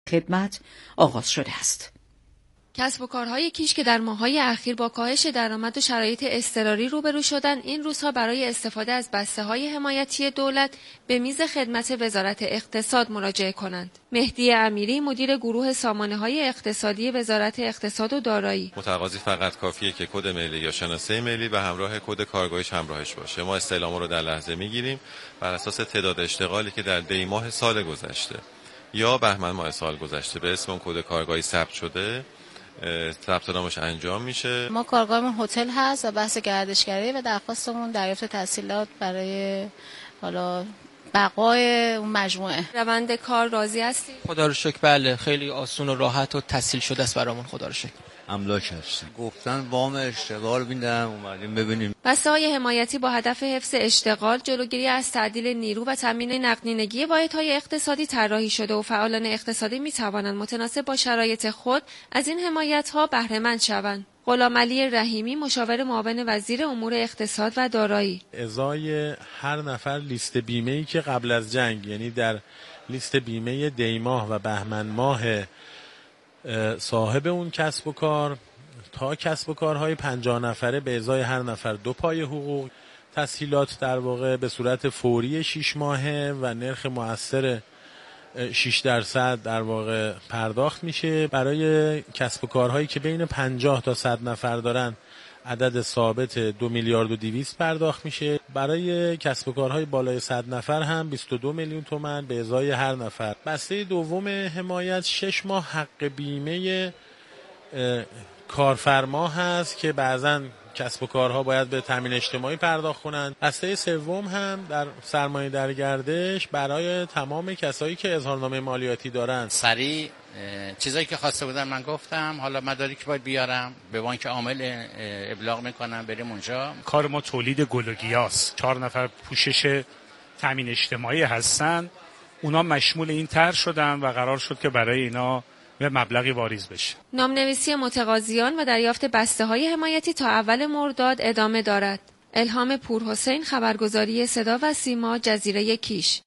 خدمت آغاز شده است. کسب و کارهای کیش که در ماه‌های اخیر با کاهش درآمد و شرایط اضطراری روبرو شدند، این روزها برای استفاده از بسته‌های حمایتی دولت به میز خدمت وزارت اقتصاد مراجعه کنند. مهدی امیری، مدیر گروه سامانه‌های اقتصادی وزارت اقتصاد و دارایی: متقاضی فقط کافیه که کد ملی یا شناسه ملی و همراه کد کارگاهیش همراهش باشه. ما استعلام رو در لحظه میگیریم بر اساس تعداد اشتغالی که در دی ماه سال گذشته یا بهمن ماه سال گذشته به اسم اون کد کارگاهی ثبت شده، ثبت نامش انجام میشه. ما کارگاهمون هتل هست و بحث گردشگری و درخواستمون دریافت تسهیلات برای حالا بقای اون مجموعه. روند کار راضی هستی؟ خدا رو شکر بله، خیلی آسون و راحت و تسهیل شده است برامون، خدا رو شکر. املاک هست. گفتن وام اشتغال میدن، اومدیم ببینیم. بسته‌های حمایتی با هدف حفظ اشتغال، جلوگیری از تعدیل نیرو و تامین نقدینگی واحدهای اقتصادی طراحی شده و فعالان اقتصادی می‌توانند متناسب با شرایط خود از این حمایت‌ها بهره‌مند شوند. غلامعلی رحیمی، مشاور معاون وزیر امور اقتصاد و دارایی: ازای هر نفر لیست بیمه‌ای که قبل از جنگ، یعنی در لیست بیمه دی ماه و بهمن ماه صاحب اون کسب و کار تا کسب و کارهای 50 نفره به ازای هر نفر 2 پای حقوق تسهیلات در واقع به صورت فوری 6 ماهه و نرخ مؤثر 6% در واقع پرداخت میشه. برای کسب و کارهایی که بین 50 تا 100 نفر دارن عدد ثابت 2 میلیارد و 200 پرداخت میشه. برای کسب و کارهای بالای 100 نفر هم 22 میلیون تومان به ازای هر نفر. بسته دوم حمایت 6 ماه حق بیمه کارفرما هست که بعضن کسب و کارها باید به تامین اجتماعی پرداخت کنند. بسته سوم هم در سرمایه در گردش برای تمام کسایی که اظهارنامه مالیاتی دارن. سریع چیزایی که خواسته بودن من گفتم، حالا مدارک باید بیارم، به بانک عامل ابلاغ میکنم بریم اونجا. کار ما تولید گل و گیاست. 4 نفر پوشش تامین اجتماعی هستن، اونا مشمول این طرح شدن و قرار شد که برای اینا به مبلغی واریز بشه. نامنویسی متقاضیان و دریافت بسته‌های حمایتی تا اول مرداد ادامه دارد. الهام پورحسین، خبرگزاری صدا و سیما، جزیره کیش.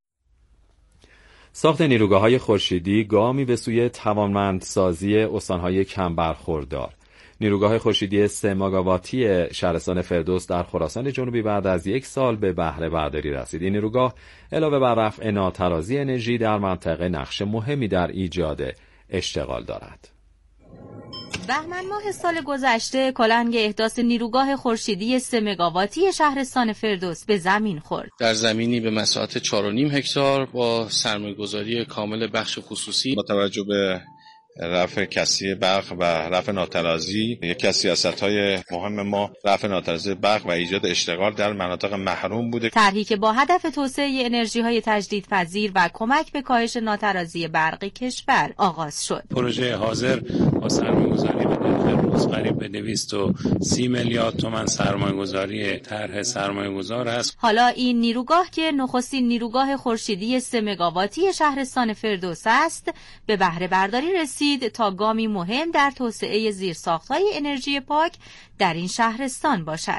ساخت نیروگاه‌های خورشیدی گامی به سوی توانمندسازی استان‌های کم برخوردار. نیروگاه خورشیدی 3 مگاواتی شهرستان فردوس در خراسان جنوبی بعد از 1 سال به بهره برداری رسید. این نیروگاه علاوه بر رفع ناترازی انرژی در منطقه نقش مهمی در ایجاد اشتغال دارد. بهمن ماه سال گذشته کلنگ احداث نیروگاه خورشیدی 3 مگاواتی شهرستان فردوس به زمین خورد. در زمینی به مساحت 4.5 هکتار با سرمایه‌گذاری کامل بخش خصوصی. با توجه به رفع کسری برق و رفع ناترازی، یکی از سیاست‌های مهم ما رفع ناترازی برق و ایجاد اشتغال در مناطق محروم بوده. طرحی که با هدف توسعه انرژی‌های تجدیدپذیر و کمک به کاهش ناترازی برق کشور آغاز شد. پروژه حاضر با سرمایه‌گذاری به نرخ روز قریب به 230 میلیارد تومان سرمایه‌گذاری طرح سرمایه‌گذار است. حالا این نیروگاه که نخستین نیروگاه خورشیدی 3 مگاواتی شهرستان فردوس است، به بهره برداری رسید تا گامی مهم در توسعه زیرساخت‌های انرژی پاک در این شهرستان باشد.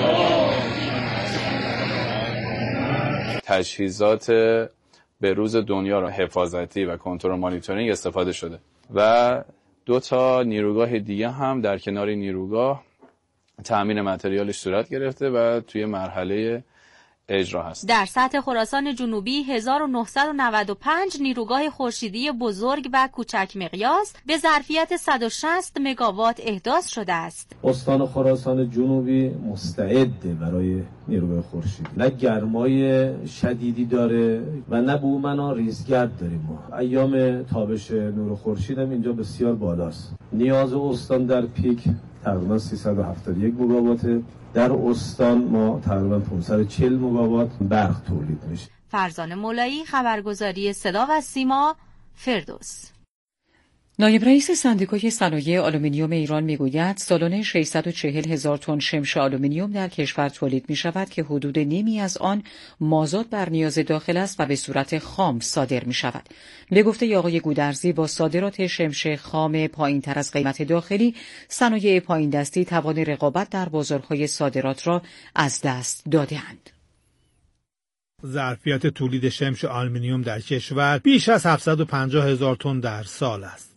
تجهیزات به روز دنیا را حفاظتی و کنترل مانیتورینگ استفاده شده و 2 تا نیروگاه دیگه هم در کنار نیروگاه تأمین متریالش صورت گرفته و توی مرحله اجرا هست. در سطح خراسان جنوبی 1995 نیروگاه خورشیدی بزرگ و کوچک مقیاس به ظرفیت 160 مگاوات احداث شده است. استان خراسان جنوبی مستعد برای نیروگاه خورشیدی. نه گرمای شدیدی داره و نه بومنا ریزگرد داریم ما. ایام تابش نور خورشید هم اینجا بسیار بالاست. نیاز استان در پیک تقریبا 371 مگاوات. در استان ما تقریبا 540 مگاوات برق تولید میشه. فرزانه مولایی، خبرگزاری صدا و سیما، فردوس. نایب رئیس سندیکای صنایع آلومینیوم ایران میگوید سالانه 640,000 تن شمش آلومینیوم در کشور تولید می شود که حدود نیمی از آن مازاد بر نیاز داخل است و به صورت خام صادر می شود. به گفته آقای گودرزی با صادرات شمش خام پایین تر از قیمت داخلی، صنایع پایین دستی توان رقابت در بازارهای صادرات را از دست داده‌اند. ظرفیت تولید شمش آلومینیوم در کشور بیش از 750,000 تن در سال است.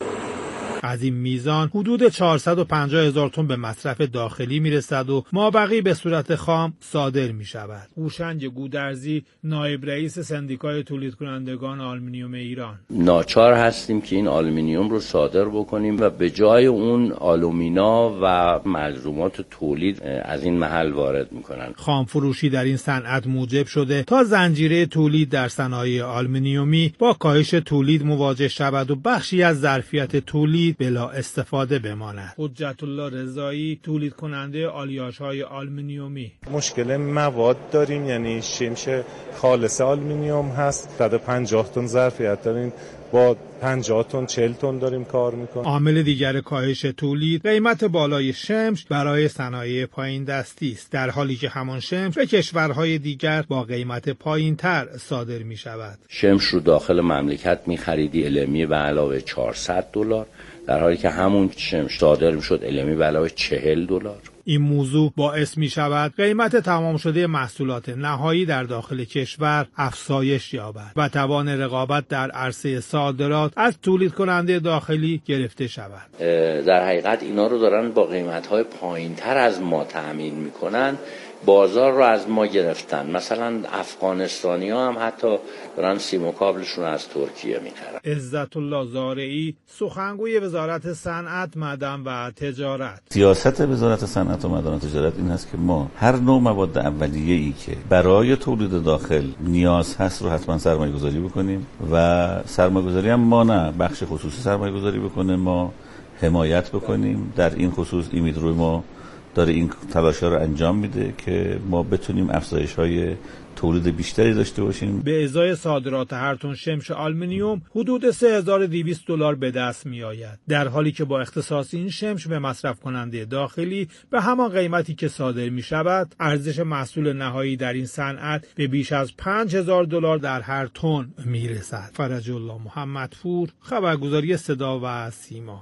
از این میزان حدود 450,000 تن به مصرف داخلی میرسد و مابقی به صورت خام صادر می شود. هوشنگ گودرزی، نایب رئیس سندیکای تولید کنندگان آلومینیوم ایران: ناچار هستیم که این آلومینیوم رو صادر بکنیم و به جای اون آلومینا و ملزومات تولید از این محل وارد میکنن. خام فروشی در این صنعت موجب شده تا زنجیره تولید در صنایع آلومینیومی با کاهش تولید مواجه شود و بخشی از ظرفیت تولید بلا استفاده بماند. حجت الله رضایی، تولید کننده آلیاژهای آلومینیومی: مشکل مواد داریم، یعنی شمش خالص آلومینیوم هست، 150 تن ظرفیت داریم، با 50 تن 40 تن داریم کار میکنیم. عامل دیگر کاهش تولید قیمت بالای شمش برای صنایع پایین دستی است، در حالی که همان شمش به کشورهای دیگر با قیمت پایینتر صادر می شود. شمش رو داخل مملکت می خریدی المی به علاوه $400، در حالی که همون شمش صادر می شد المی به علاوه $40. این موضوع باعث می شود قیمت تمام شده محصولات نهایی در داخل کشور افزایش یابد و توان رقابت در عرصه صادرات از تولید کننده داخلی گرفته شود. در حقیقت اینا رو دارن با قیمت‌های پایین‌تر از ما تأمین می‌کنن، بازار رو از ما گرفتن. مثلا افغانستانی‌ها هم حتی دارن سیم و کابلشون از ترکیه می‌خرن. عزت الله زارعی، سخنگوی وزارت صنعت، معدن و تجارت: سیاست وزارت صنعت و معدن و تجارت این است که ما هر نوع مواد اولیه‌ای که برای تولید داخل نیاز هست رو حتما سرمایه‌گذاری بکنیم و سرمایه‌گذاری هم ما نه بخش خصوصی سرمایه‌گذاری بکنه، ما حمایت بکنیم. در این خصوص ایمیدروی ما داره این تلاش‌ها رو انجام میده که ما بتونیم افزایش‌های تولید بیشتری داشته باشیم. به ازای صادرات هر تن شمش آلومینیوم حدود $3,200 به دست می‌آید، در حالی که با اختصاص این شمش به مصرف کننده داخلی به همان قیمتی که صادر می‌شود، ارزش محصول نهایی در این صنعت به بیش از $5,000 در هر تن می‌رسد. فرج الله محمدپور، خبرگزاری صدا و سیما.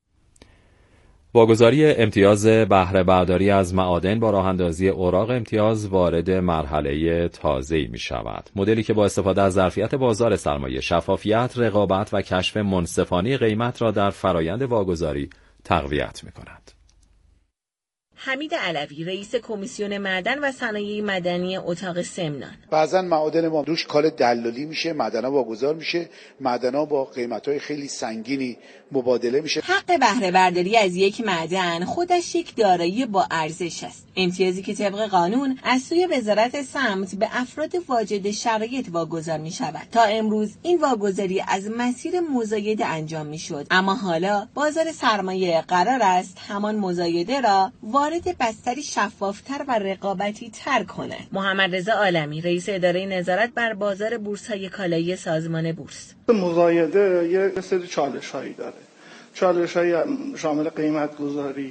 واگذاری امتیاز بهره برداری از معادن با راه‌اندازی اوراق امتیاز وارد مرحله تازه‌ای می‌شود. مدلی که با استفاده از ظرفیت بازار سرمایه، شفافیت، رقابت و کشف منصفانه قیمت را در فرایند واگذاری تقویت می‌کند. حمید علوی، رئیس کمیسیون معدن و صنایع مدنی اتاق سمنان: بعضا معادن ما روش کار دلالی میشه، معدن‌ها واگذار میشه، معدن‌ها با قیمت‌های خیلی سنگینی مبادله میشه. حق بهره برداری از یک معدن خودش یک دارایی با ارزش است، امتیازی که طبق قانون از سوی وزارت سمت به افراد واجد شرایط واگذار میشود. تا امروز این واگذاری از مسیر مزایده انجام میشد، اما حالا بازار سرمایه قرار است همان مزایده را وارد بستری شفافتر و رقابتی تر کنه. محمد رضا عالمی، رئیس اداره نظارت بر بازار بورس‌های کالایی سازمان بورس: مزایده یه سری چالش‌هایی داره. چالش‌های شامل قیمت گذاری،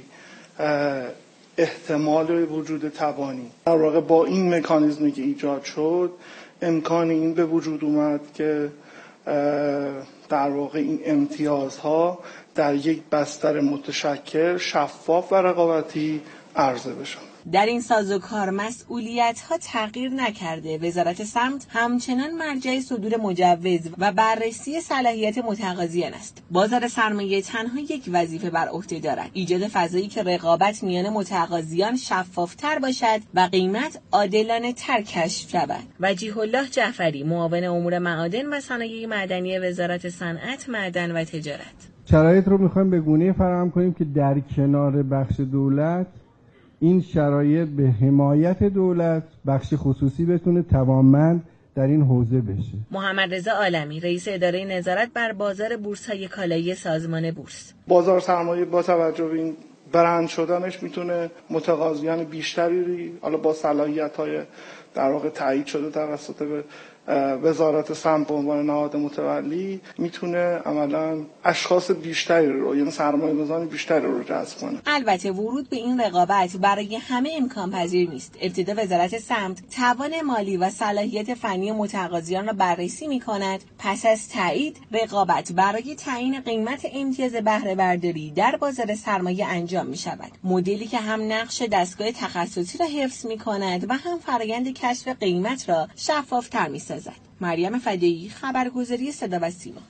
احتمال وجود تبانی. در واقع با این مکانیزمی که ایجاد شد، امکان این به وجود اومد که در واقع این امتیازها در یک بستر متشکل، شفاف و رقابتی عرضه بشن. در این سازوکار مسئولیت‌ها تغییر نکرده، وزارت سمت همچنان مرجع صدور مجوز و بررسی صلاحیت متقاضیان است. بازار سرمایه تنها یک وظیفه بر عهده دارد: ایجاد فضایی که رقابت میان متقاضیان شفاف‌تر باشد و قیمت عادلانه تر کشف شود. وجیه الله جعفری، معاون امور معادن و صنایع معدنی وزارت صنعت، معدن و تجارت: شرایط رو می‌خوایم به گونه‌ای فراهم کنیم که در کنار بخش دولت این شرایط به حمایت دولت بخش خصوصی بتونه توانمند در این حوزه بشه. محمد رضا عالمی، رئیس اداره نظارت بر بازار بورس‌های کالایی سازمان بورس: بازار سرمایه با توجه به این برند شدنش میتونه متقاضیان بیشتری حالا با صلاحیت‌های در واقع تایید شده توسط وزارت سمت به عنوان نهاد متولی میتونه عملا اشخاص بیشتری رو، یعنی سرمایه‌گذاران بیشتری رو جذب کنه. البته ورود به این رقابت برای همه امکان پذیر نیست. ابتدا وزارت سمت توان مالی و صلاحیت فنی متقاضیان را بررسی می‌کند. پس از تایید، رقابت برای تعیین قیمت امتیاز بهره برداری در بازار سرمایه انجام می‌شود. مدلی که هم نقش دستگاه تخصصی را حفظ می‌کند و هم فرآیند کشف قیمت را شفاف‌تر می‌سازد. مریم فدایی، خبرگزاری صدا و سیما.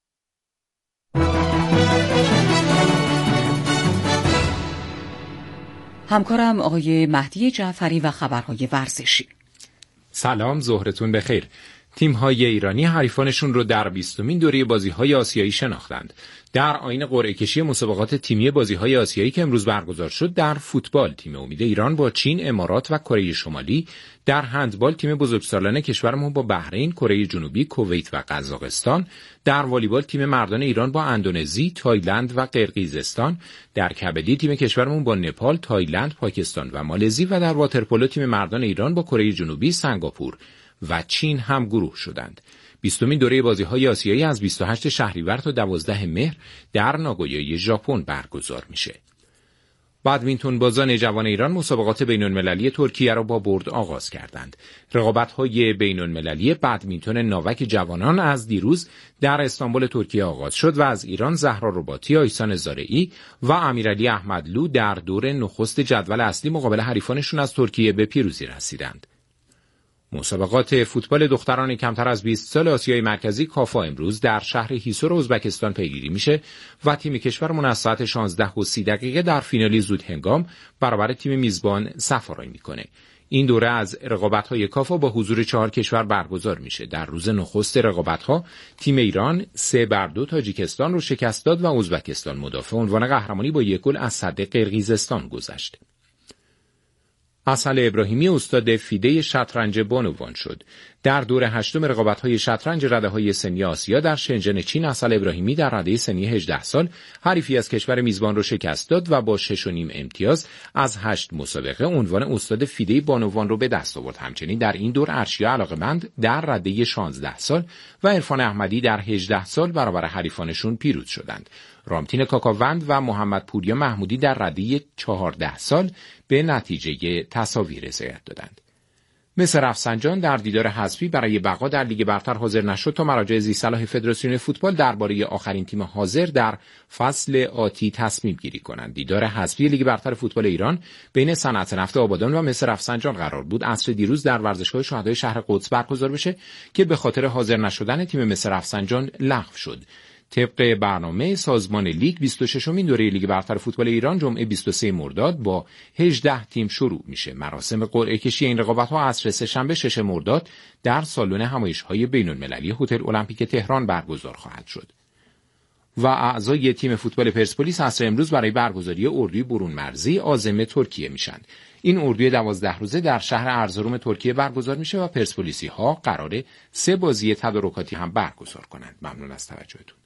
همکارم آقای مهدی جعفری و خبرهای ورزشی. سلام، ظهرتون بخیر. تیم‌های ایرانی حریفانشون رو در 20مین دوره بازی‌های آسیایی شناختند. در آیین قرعه کشی مسابقات تیمی بازی‌های آسیایی که امروز برگزار شد، در فوتبال تیم امید ایران با چین، امارات و کره شمالی، در هندبال تیم بزرگسالان کشورمون با بحرین، کره جنوبی، کویت و قزاقستان، در والیبال تیم مردان ایران با اندونزی، تایلند و قرقیزستان، در کبدی تیم کشورمون با نپال، تایلند، پاکستان و مالزی و در واترپولو تیم مردان ایران با کره جنوبی، سنگاپور و چین هم گروه شدند. 20مین دوره بازی‌های آسیایی از 28 شهریور تا 12 مهر در ناگویای ژاپن برگزار میشه. بدمینتون بازان جوان ایران مسابقات بین‌المللی ترکیه را با برد آغاز کردند. رقابت‌های بین‌المللی بدمینتون ناوک جوانان از دیروز در استانبول ترکیه آغاز شد و از ایران زهرا رباطی، آیسان زارعی و امیرعلی احمدلو در دور نخست جدول اصلی مقابل حریفانشون از ترکیه به پیروزی رسیدند. مسابقات فوتبال دختران کمتر از 20 سال آسیای مرکزی کافا امروز در شهر هیسور ازبکستان پیگیری میشه و تیم کشورمون از ساعت 16:30 در فینالی زود هنگام برابر تیم میزبان صفارایی میکنه. این دوره از رقابت‌های کافا با حضور 4 کشور برگزار میشه. در روز نخست رقابت‌ها تیم ایران 3-2 تاجیکستان رو شکست داد و ازبکستان مدافع عنوان قهرمانی با 1 گل از صد قرقیزستان گذشت. اصل ابراهیمی استاد فیده شطرنج بانوان شد. در دور 8م رقابت‌های شطرنج رده‌های سنی آسیا در شنژن چین اصل ابراهیمی در رده سنی 18 سال حریفی از کشور میزبان را شکست داد و با 6.5 امتیاز از 8 مسابقه عنوان استاد فیده بانوان را به دست آورد. همچنین در این دور ارشیا علاقمند در رده 16 سال و عرفان احمدی در 18 سال برابر حریفانشون پیروز شدند. رامتین کاکاوند و محمد پوریا محمودی در رده 14 سال به نتیجه تساوی رسایت دادند. مصر رفسنجان در دیدار حذفی برای بقا در لیگ برتر حاضر نشد تا مراجع ذی‌صلاح فدراسیون فوتبال درباره آخرین تیم حاضر در فصل آتی تصمیم گیری کنند. دیدار حذفی لیگ برتر فوتبال ایران بین صنعت نفت آبادان و مصر رفسنجان قرار بود عصر دیروز در ورزشگاه شهدای شهر قدس برگزار بشه که به خاطر حاضر نشدن تیم مصر رفسنجان لغو شد. طبق برنامه سازمان لیگ 26مین دوره لیگ برتر فوتبال ایران جمعه 23 مرداد با 18 تیم شروع میشه. مراسم قرعه کشی این رقابت‌ها عصر سه‌شنبه 6 مرداد در سالن همایش‌های بین‌المللی هتل المپیک تهران برگزار خواهد شد. و اعضای تیم فوتبال پرسپولیس عصر امروز برای برگزاری اردوی برون مرزی عازم ترکیه میشن. این اردوی 12 روزه در شهر ارزروم ترکیه برگزار میشه و پرسپولیسی‌ها قراره 3 بازی تدارکاتی هم برگزار کنند. ممنون از توجهتون.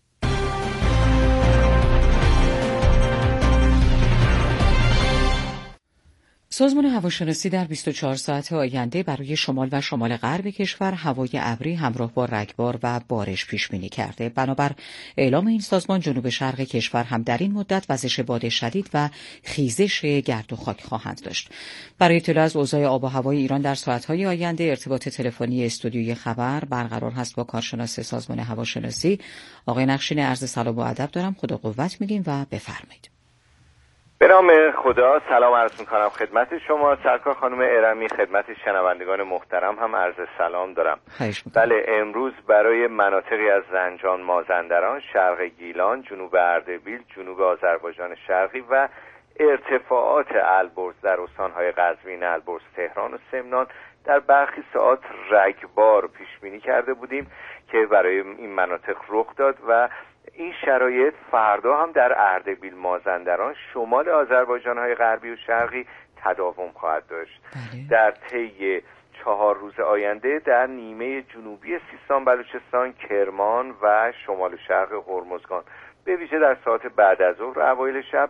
سازمان هواشناسی در 24 ساعت آینده برای شمال و شمال غرب کشور هوای ابری همراه با رگبار و بارش پیش بینی کرده. بنابر اعلام این سازمان جنوب شرق کشور هم در این مدت وزش باد شدید و خیزش گرد و خاک خواهند داشت. برای اطلاع از اوضاع آب و هوای ایران در ساعت‌های آینده ارتباط تلفنی استودیوی خبر برقرار هست با کارشناس سازمان هواشناسی آقای نقشین. عرض سلام و ادب دارم، خدا قوت میگیم و بفرمایید. به نام خدا سلام عرض میکنم خدمت شما. سرکار خانم ارمی، خدمت شنوندگان محترم هم عرض سلام دارم. بله، امروز برای مناطقی از زنجان، مازندران، شرق گیلان، جنوب اردبیل، جنوب آذربایجان شرقی و ارتفاعات البرز در استانهای قزوین، البرز، تهران و سمنان در برخی ساعات رگبار پیش بینی کرده بودیم که برای این مناطق رخ داد و این شرایط فردا هم در اردبیل، مازندران، شمال آذربایجان‌های غربی و شرقی تداوم خواهد داشت. در طی 4 روز آینده در نیمه جنوبی سیستان، بلوچستان، کرمان و شمال و شرق هرمزگان به ویژه در ساعت بعد از ظهر و اوایل شب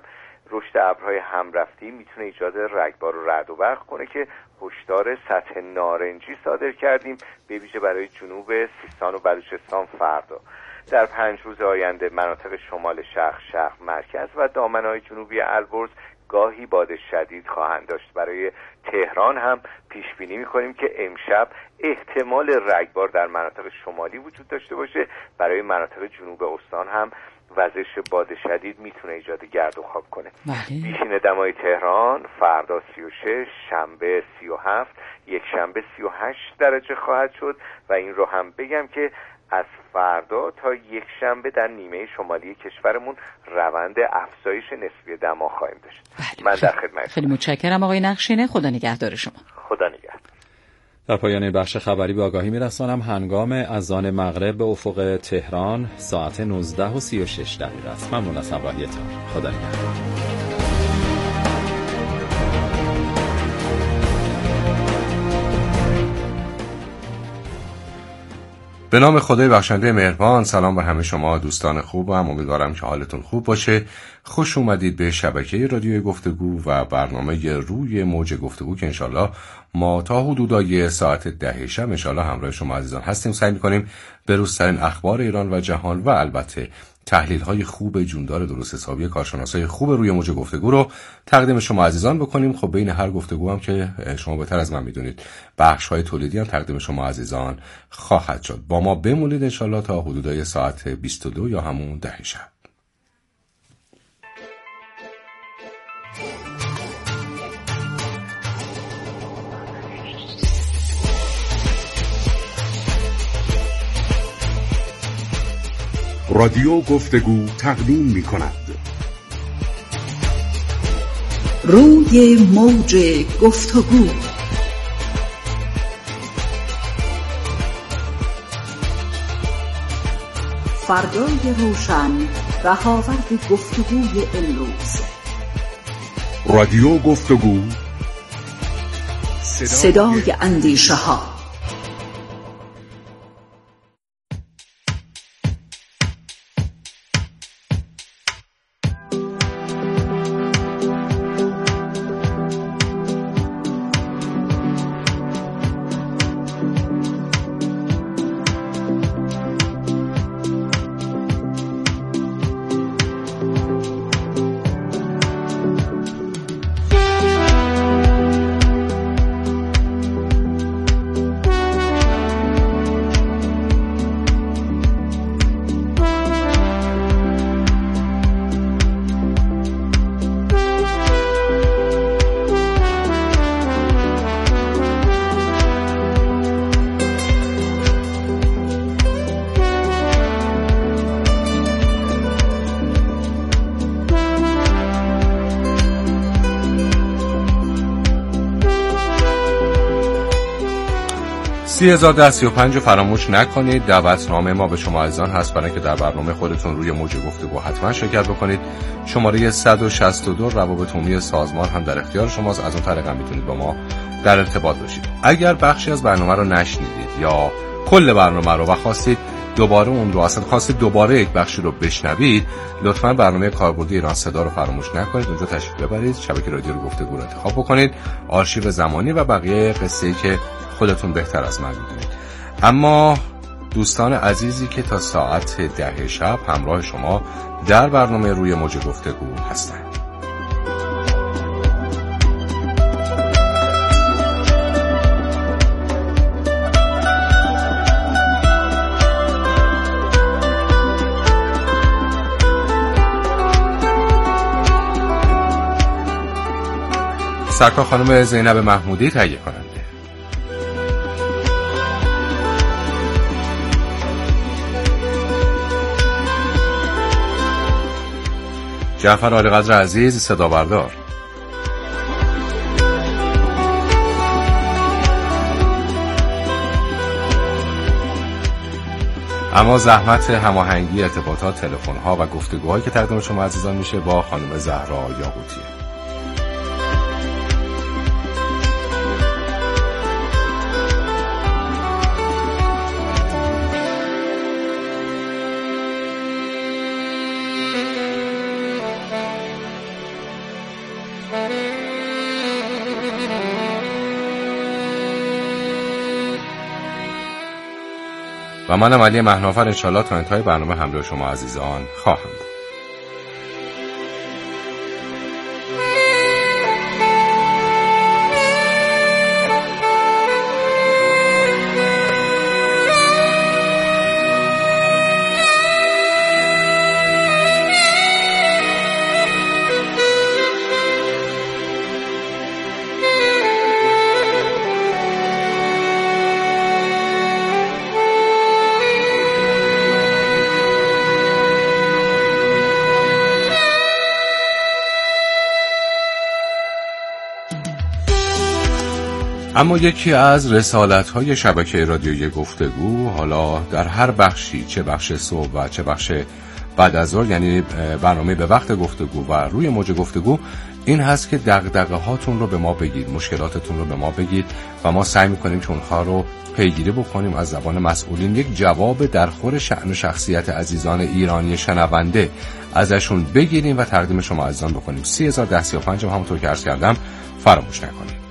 رشد ابرهای همرفتی میتونه ایجاد رگبار و رعد و برق کنه که هشدار سطح نارنجی صادر کردیم به ویژه برای جنوب سیستان و بلوچستان فردا. در 5 روز آینده مناطق شمال شرق مرکز و دامنه‌های جنوبی البرز گاهی باد شدید خواهند داشت. برای تهران هم پیش بینی می‌کنیم که امشب احتمال رگبار در مناطق شمالی وجود داشته باشه. برای مناطق جنوب استان هم وزش باد شدید میتونه ایجاد گرد و خاک کنه. بیشین دمای تهران فردا 36، شنبه 37، یک شنبه 38 درجه خواهد شد و این رو هم بگم که از فردا تا یک شنبه در نیمه شمالی کشورمون روند افزایش نسبی دما خواهیم داشت. من در خدمت. خیلی متشکرم آقای نقشینه. خدا نگهدار شما. خدا نگهدار. در پایان بخش خبری به آگاهی میرسانم هنگام اذان مغرب به افق تهران ساعت 19:36 است. ممنون از همراهیتان. خدا نگهدار. به نام خدای بخشنده مهربان. سلام به همه شما دوستان خوبم. امیدوارم که حالتون خوب باشه. خوش اومدید به شبکه رادیوی گفتگو و برنامه روی موج گفتگو که انشالله ما تا حدودای ساعت 10 شب انشالله همراه شما عزیزان هستیم. سعی میکنیم به روزترین اخبار ایران و جهان و البته تحلیل های خوب جوندار درست حسابی کارشناسای خوب روی موج گفتگو رو تقدیم شما عزیزان بکنیم. خب بین هر گفتگو هم که شما بهتر از من میدونید بخش های تولیدی هم تقدیم شما عزیزان خواهد شد. با ما بمونید انشالله تا حدودای ساعت 22 یا همون 10 شب. رادیو گفتگو تقدیم می کند روی موج گفتگو. فردای روشن رهاورد گفتگوی امروز. رادیو گفتگو، صدای اندیشه ها. $30,035 فراموش نکنید. دعوتنامه ما به شما عزیزان هست برای اینکه در برنامه خودتون روی موج گفتگو حتما شرکت بکنید. شماره 162 روابط عمومی سازمان هم در اختیار شماست. از اون طریق هم میتونید با ما در ارتباط باشید. اگر بخشی از برنامه رو نشنیدید یا کل برنامه رو خواستید دوباره اون رو اصلا خواستید دوباره یک بخشی رو بشنوید، لطفاً برنامه کاربردی ایران صدا رو فراموش نکنید. اونجا تشریف ببرید، شبکه رادیو گفتگو رو انتخاب بکنید، آرشیو زمانی و بقیه قصه‌ای که خودتون بهتر از من میدونید. اما دوستان عزیزی که تا ساعت 10 شب همراه شما در برنامه روی موج گفتگو هستند، سرکار خانم زینب محمودی تهیه کننده، جعفر عالیقدر عزیز صدا بردار، اما زحمت هماهنگی ارتباطات، تلفن‌ها و گفتگوهایی که تقدیم شما عزیزان میشه با خانم زهرا یاقوتیه. و منم علی مهنافر انشالله تا انتهای برنامه همراه شما عزیزان خواهم بود. اما یکی از رسالت‌های شبکه رادیویی گفتگو، حالا در هر بخشی، چه بخش صبح و چه بخش بعد از ظهر، یعنی برنامه به وقت گفتگو و روی موج گفتگو، این هست که دغدغه هاتون رو به ما بگید، مشکلاتتون رو به ما بگید و ما سعی می‌کنیم که اونها رو پیگیری بکنیم از زبان مسئولین، یک جواب در خور شأن و شخصیت عزیزان ایرانی شنونده ازشون بگیریم و تقدیم شما عزیزان بکنیم. 301035 همونطور که عرض کردم فراموش نکنید.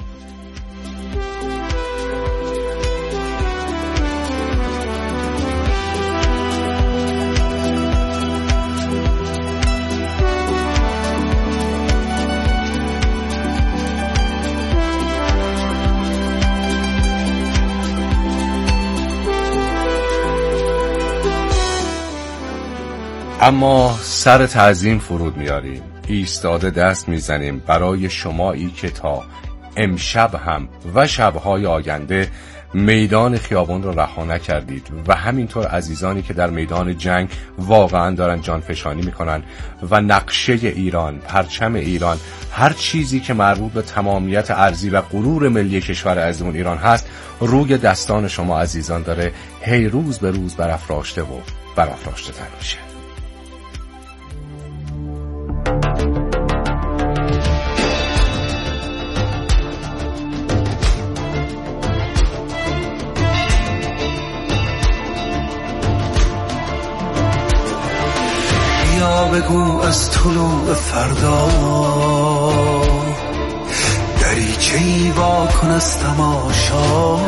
اما سر تعظیم فرود میاریم، ایستاده دست میزنیم برای شمایی که تا امشب هم و شبهای آینده میدان خیابان رو رها نکردید و همینطور عزیزانی که در میدان جنگ واقعا دارن جانفشانی میکنن و نقشه ایران، پرچم ایران، هر چیزی که مربوط به تمامیت ارضی و غرور ملی کشور عزیزمون ایران هست روی دستان شما عزیزان داره هی روز به روز برافراشته و برافراشته تر میشه. بگو از طلوع فردا دریچه‌ای وا کن از تماشا،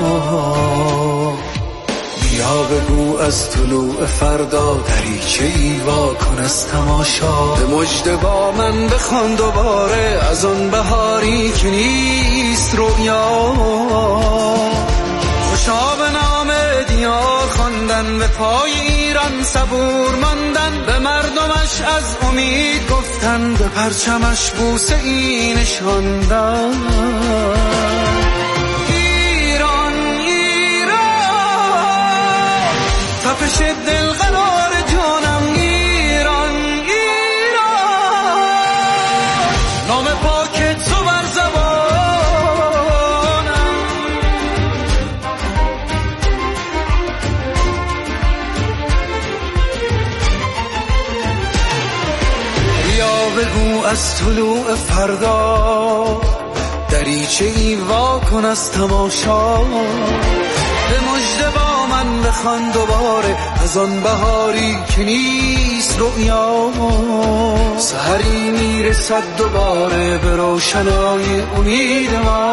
بیا بگو از طلوع فردا دریچه‌ای وا کن از تماشا، به مژده با من بخوان دوباره از آن بهاری که نیست رویا، خوشا به نام دیار خواندن، به پای ایران صبور ماندن، به مردمش از امید گفتن، به پرچمش بوسه ای نشاندن. ایران ایران تپش دل قرار جانم، ایران ایران نام پاک تو بر زبانم، بگو از طلوع فردا دریچه‌ای وا کن از تماشا، به مژده با من بخوان دوباره از آن بهاری که نیست رؤیا، سحری میرسد دوباره به روشنای امید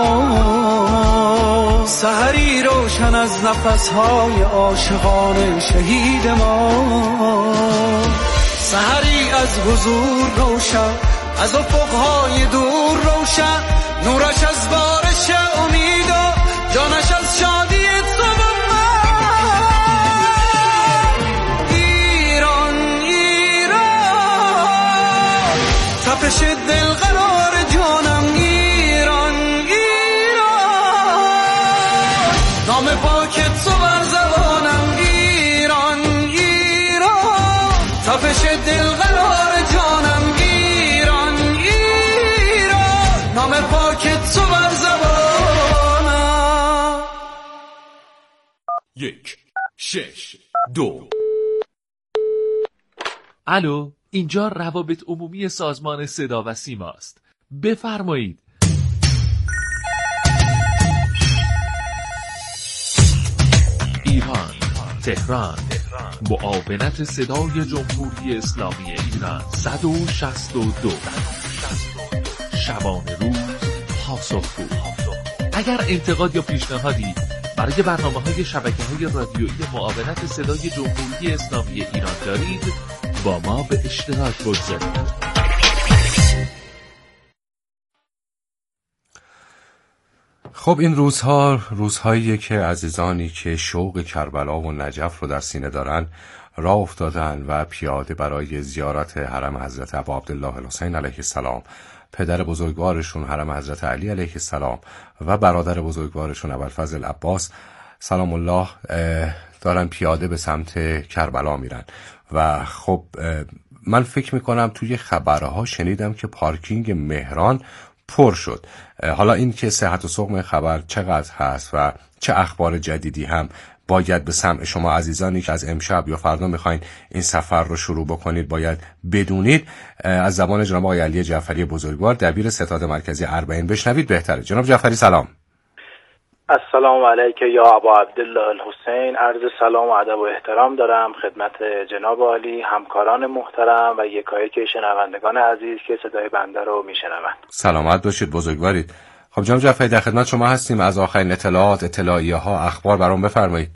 ما، سحری روشن از نفسهای عاشقان شهید ما، سحری از حضور روشن، از افقهای دور روشن، نورش از بارش امید و جانش از شادی تو و من. ایران ایران تپش دل قرار جانم، ایران ایران نام پاک تو بر زبانم، ایران ایران تپش دل قرار جانم، ایران ایران نام پاک تو بر زبانم. 1 6 2. الو، اینجا روابط عمومی سازمان صدا و سیما است. بفرمایید. ایران، تهران، معاونت صدای جمهوری اسلامی ایران 162. شبانه روز پاسخگو. اگر انتقاد یا پیشنهادی برای برنامه‌های شبکه‌های رادیویی معاونت صدای جمهوری اسلامی ایران دارید، با ما به اشتراک بگذارید. خب این روزهاییه که عزیزانی که شوق کربلا و نجف رو در سینه دارن راه افتادن و پیاده برای زیارت حرم حضرت ابا عبدالله الحسین علیه السلام، پدر بزرگوارشون حرم حضرت علی علیه السلام و برادر بزرگوارشون ابوالفضل عباس سلام الله دارن پیاده به سمت کربلا میرن. و خب من فکر میکنم توی خبرها شنیدم که پارکینگ مهران پر شد. حالا این که صحت و سقم خبر چقدر هست و چه اخبار جدیدی هم باید به سمع شما عزیزانی که از امشب یا فردا میخواین این سفر رو شروع بکنید باید بدونید، از زبان جناب آقای علی جعفری بزرگوار دبیر ستاد مرکزی اربعین بشنوید بهتره. جناب جعفری سلام. السلام علیک یا ابا عبدالله الحسین. عرض سلام و ادب و احترام دارم خدمت جناب عالی، همکاران محترم و یکایک شنوندگان عزیز که صدای بنده رو میشنوند. سلامت باشید، بزرگوارید. خب جناب جعفری در خدمت شما هستیم. از آخرین اطلاعات، اطلاعیه ها، اخبار برام بفرمایید.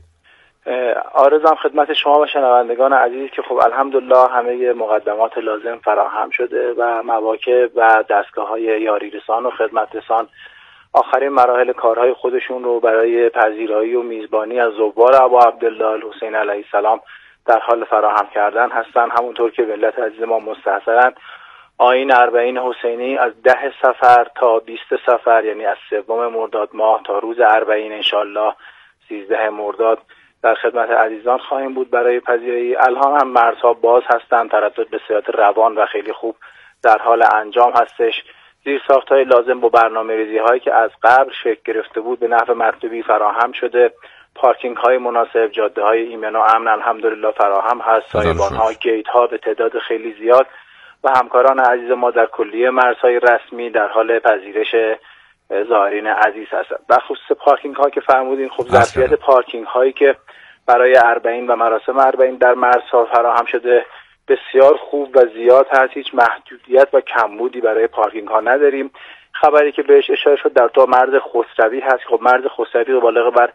عرضم خدمت شما و شنوندگان عزیز که خب الحمدلله همه مقدمات لازم فراهم شده و مواکب و دستگاه‌های یاری رسان و خدمت رسان آخرین مراحل کارهای خودشون رو برای پذیرایی و میزبانی از زوار ابا عبدالله الحسین علیه السلام در حال فراهم کردن هستن. همونطور که ملت عزیز ما مستحضرن، آیین اربعین حسینی از 10 صفر تا 20 صفر، یعنی از 3 مرداد ماه تا روز اربعین انشالله 13 مرداد در خدمت عزیزان خواهیم بود برای پذیرایی. الان هم مرزها باز هستند، تردد به صورت روان و خیلی خوب در حال انجام هستش. زیرساخت‌های لازم با برنامه‌ریزی‌هایی که از قبل شکل گرفته بود به نحو مطلوبی فراهم شده. پارکینگ‌های مناسب، جاده‌های ایمن و امن الحمدلله فراهم هست. سایبان‌ها، گیت‌ها به تعداد خیلی زیاد و همکاران عزیز ما در کلیه مرزهای رسمی در حال پذیرش زائرین عزیز هستند. بخصوص پارکینگ‌ها که فرمودین، خب ظرفیت پارکینگ‌هایی که برای اربعین و مراسم اربعین در مرزها فراهم شده بسیار خوب و زیاد هست. هیچ محدودیت و کمبودی برای پارکینگ ها نداریم. خبری که بهش اشاره شد در تو مرز خسروی هست. خب مرز خسروی رو بالغ بر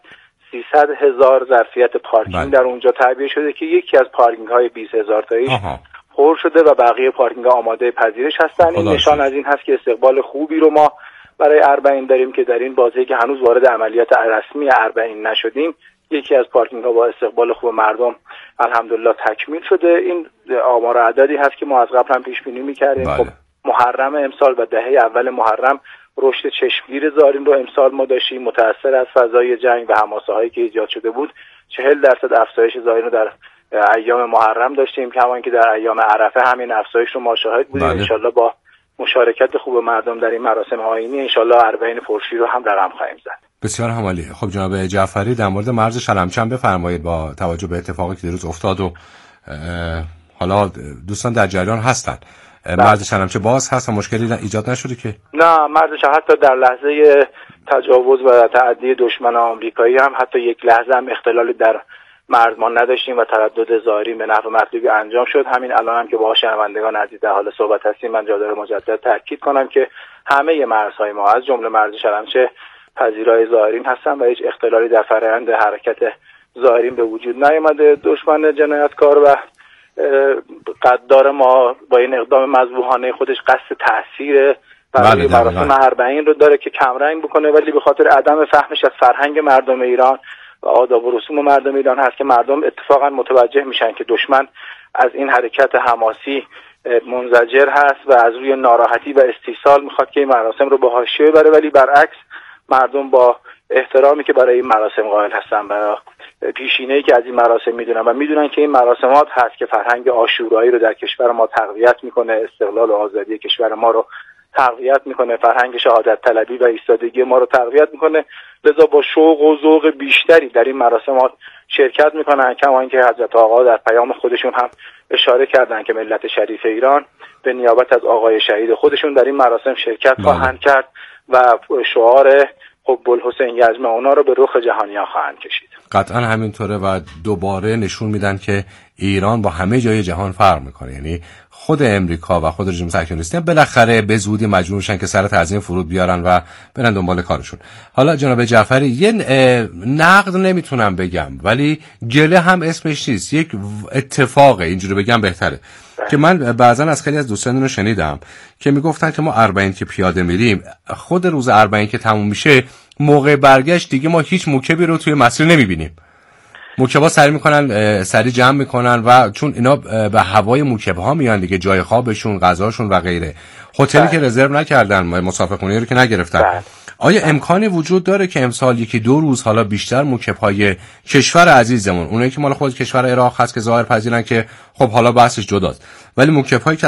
300,000 ظرفیت پارکینگ در اونجا تعبیه شده که یکی از پارکینگ های 20,000 تاییش پر شده و بقیه پارکینگ ها آماده پذیرش هستن. این نشان از این هست که استقبال خوبی رو ما برای اربعین داریم که در این بازی که هنوز وارد عملیات رسمی اربعین نشدیم، یکی از پارکینگ ها با استقبال خوب مردم الحمدلله تکمیل شده. این آمار اعدادی هست که ما از قبل هم پیش بینی می‌کردیم. خب محرم امسال و دهه اول محرم رشد چشمگیر زائرین رو امسال ما داشتیم. متأثر از فضای جنگ و حماسه‌هایی که ایجاد شده بود 40% افزایش زائرین رو در ایام محرم داشتیم، کما اینکه در ایام عرفه همین افزایش رو ما شاهد بودیم. ان شاءالله با مشارکت خوب مردم در این مراسم آیینی ان شاءالله اربعین پرشیر رو هم رقم خواهیم زد. بسیار همالی. خب جناب جعفری در مورد مرز شلمچه بفرمایید با توجه به اتفاقی که دیروز افتاد و حالا دوستان در جریان هستن. مرز شلمچه باز هست و مشکلی ایجاد نشده که؟ نه، مرزش حتی در لحظه تجاوز و تعدی دشمن آمریکایی هم حتی یک لحظه هم اختلالی در مرز ما نداشتیم و تردد زائرین به نحو مطلوبی انجام شد. همین الان هم که با شنوندگان عزیز در حال صحبت هستیم، من جا داره مجدد تاکید کنم که همه مرزهای ما از جمله مرز شلمچه پذیرای زائرین هستن و هیچ اختلالی در فرآیند حرکت زائرین به وجود نیامده. دشمن جنایتکار و قدار ما با این اقدام مذبوحانه خودش قصد تأثیر برای مراسم اربعین رو داره که کمرنگ بکنه، ولی به خاطر عدم فهمش از فرهنگ مردم ایران و آداب و رسوم مردم ایران هست که مردم اتفاقا متوجه میشن که دشمن از این حرکت حماسی منزجر هست و از روی ناراحتی و استیصال میخواد که این مراسم رو به حاشیه ببره، ولی برعکس مردم با احترامی که برای این مراسم قائل هستن، برای پیشینه‌ای که از این مراسم میدونن و میدونن که این مراسمات هست که فرهنگ عاشورایی رو در کشور ما تقویت میکنه، استقلال و آزادی کشور ما رو تقویت میکنه، فرهنگ شهادت طلبی و ایستادگی ما رو تقویت میکنه. لذا با شوق و ذوق بیشتری در این مراسمات شرکت میکنن، کما اینکه حضرت آقا در پیام خودشون هم اشاره کردن که ملت شریف ایران به نیابت از آقای شهید خودشون در این مراسم شرکت خواهند کرد و شعار حب الحسین یجمع اونا رو به رخ جهانیان خواهند کشید. قطعا همینطوره و دوباره نشون میدن که ایران با همه جای جهان فرق میکنه. یعنی خود امریکا و خود رژیم صهیونیستی بالاخره به زودی مجبور میشن که سر تضمین فرود بیارن و برن دنبال کارشون. حالا جناب جعفری یه نقد نمیتونم بگم ولی گله هم اسمش نیست، یک اتفاقه، اینجوری بگم بهتره، که من بعضا از خیلی از دوستان رو شنیدم که میگفتن که ما اربعین که پیاده میریم، خود روز اربعین که تموم میشه موقع برگشت دیگه ما هیچ موکبی رو توی مسیر نمیبینیم. موکبا سری جمع میکنن و چون اینا به هوای موکبها میان دیگه، جای خوابشون، غذاشون و غیره، هتلی که رزرو نکردن، مسافرخونه رو که نگرفتن. آیا امکانی وجود داره که امسال یکی دو روز حالا بیشتر موکب‌های کشور عزیزمون، اونایی که مال خود کشور عراق هست که ظاهر پذیرن که خب حالا بحثش جداست، ولی موکب‌هایی که